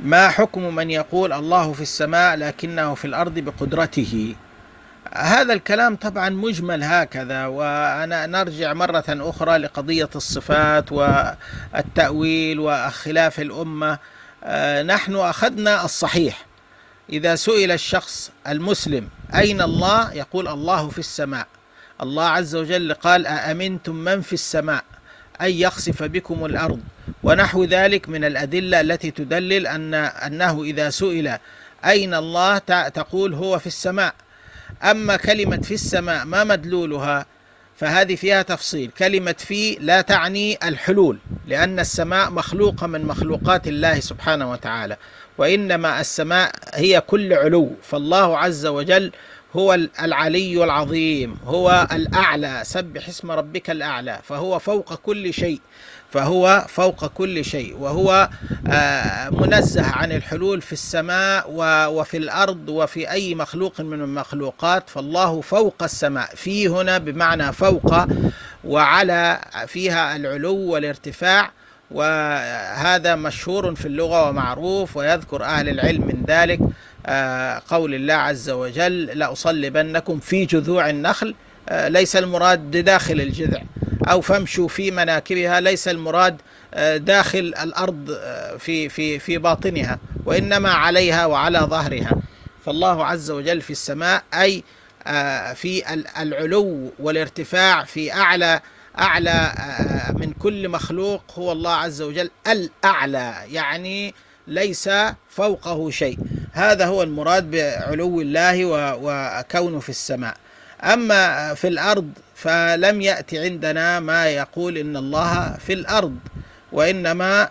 ما حكم من يقول الله في السماء لكنه في الأرض بقدرته؟ هذا الكلام طبعا مجمل هكذا، وأنا نرجع مرة أخرى لقضية الصفات والتأويل وخلاف الأمة. نحن أخذنا الصحيح. إذا سئل الشخص المسلم أين الله، يقول الله في السماء. الله عز وجل قال أأمنتم من في السماء أن يخسف بكم الأرض، ونحو ذلك من الأدلة التي تدلل أنه إذا سئل أين الله تقول هو في السماء. أما كلمة في السماء ما مدلولها؟ فهذه فيها تفصيل. كلمة في لا تعني الحلول، لأن السماء مخلوقة من مخلوقات الله سبحانه وتعالى، وإنما السماء هي كل علو. فالله عز وجل هو العلي العظيم، هو الأعلى، سبح اسم ربك الأعلى، فهو فوق كل شيء، فهو فوق كل شيء، وهو منزه عن الحلول في السماء وفي الأرض وفي أي مخلوق من المخلوقات. فالله فوق السماء، في هنا بمعنى فوق، وعلى فيها العلو والارتفاع، وهذا مشهور في اللغة ومعروف. ويذكر أهل العلم من ذلك قول الله عز وجل لأصلبنكم في جذوع النخل، ليس المراد داخل الجذع، أو فامشوا في مناكبها، ليس المراد داخل الأرض في باطنها، وإنما عليها وعلى ظهرها. فالله عز وجل في السماء أي في العلو والارتفاع، في أعلى من كل مخلوق. هو الله عز وجل الأعلى، يعني ليس فوقه شيء. هذا هو المراد بعلو الله وكونه في السماء. أما في الأرض فلم يأتي عندنا ما يقول إن الله في الأرض، وإنما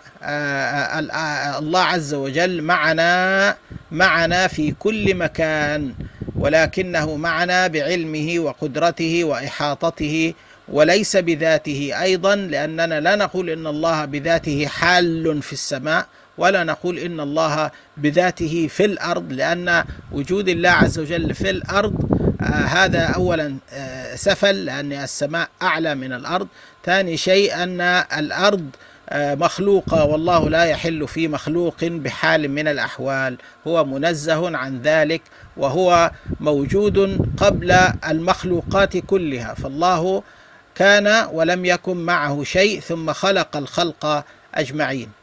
الله عز وجل معنا في كل مكان، ولكنه معنا بعلمه وقدرته وإحاطته، وليس بذاته أيضا، لأننا لا نقول إن الله بذاته حال في السماء، ولا نقول إن الله بذاته في الأرض، لأن وجود الله عز وجل في الأرض هذا أولا سفل، لأن السماء أعلى من الأرض. ثاني شيء أن الأرض مخلوقة، والله لا يحل في مخلوق بحال من الأحوال، هو منزه عن ذلك، وهو موجود قبل المخلوقات كلها. فالله كان ولم يكن معه شيء، ثم خلق الخلق أجمعين.